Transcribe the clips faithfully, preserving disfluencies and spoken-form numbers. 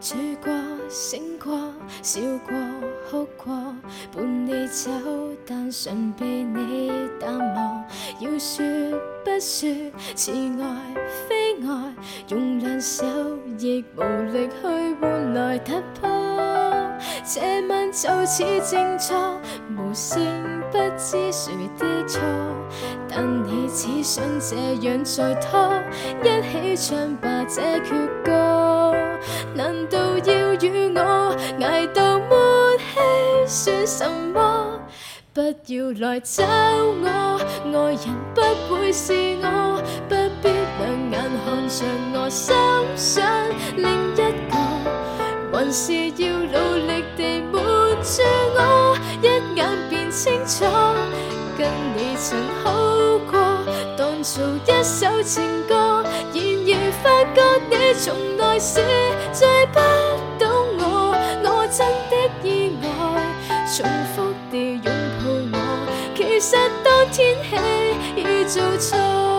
醉过、醒过、笑过、哭过，伴你走，單純被你淡忘。要說不說，似愛非愛，用兩手亦無力去換來突破。這晚就似靜坐，無聲不知誰的錯，但你只想這樣再拖，一起唱吧這闕歌。難道要與我捱到沒氣算什麼？不要來找我，愛人不會是我，不必兩眼看着我，心想另一個，還是要努力地瞞住我，一眼便清楚，跟你曾好過，當做一首情歌，然而發覺你從來是最不懂我，我真的意外，重複地擁抱我，其實當天起已做錯。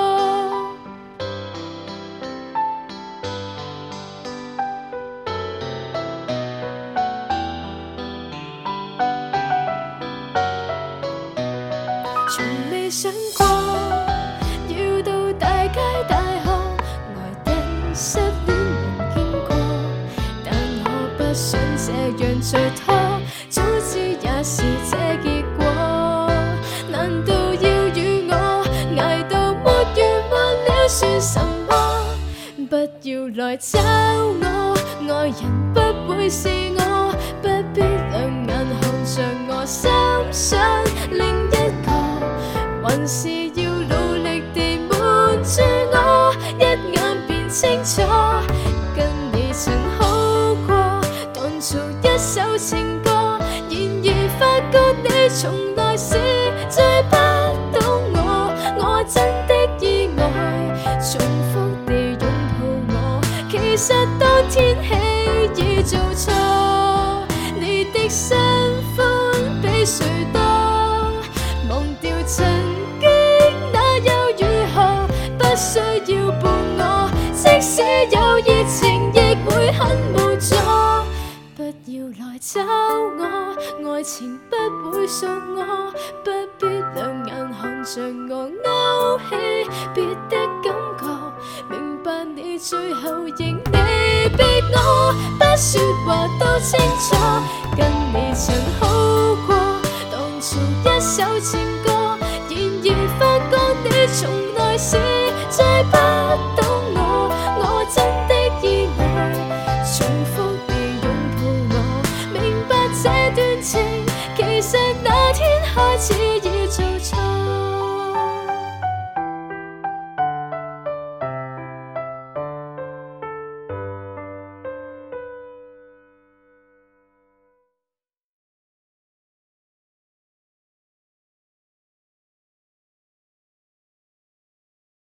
從未想過要到大街大巷來定失戀人經過，但我不想這樣再拖，早知也是這結果。難道要與我捱到沒完沒了算什麼？不要來找我，愛人不會是我，不必兩眼看着我，心想另一個，還是要努力地瞞住我，一眼便清楚，跟你曾好過，當做一首情歌，然而發覺你從來是最不懂我，我真的意外，重複地擁抱我，其實當天起已做錯，你的新歡比誰多，忘掉曾經那又如何，不需要伴我，即使有熱情亦會很無助。不要來找我，愛情不會屬我，不必兩眼看着我，勾起別的感覺，明白你最後仍未逼我，不說話都清楚，跟你曾好過，當做一首情歌，然而發覺你從來是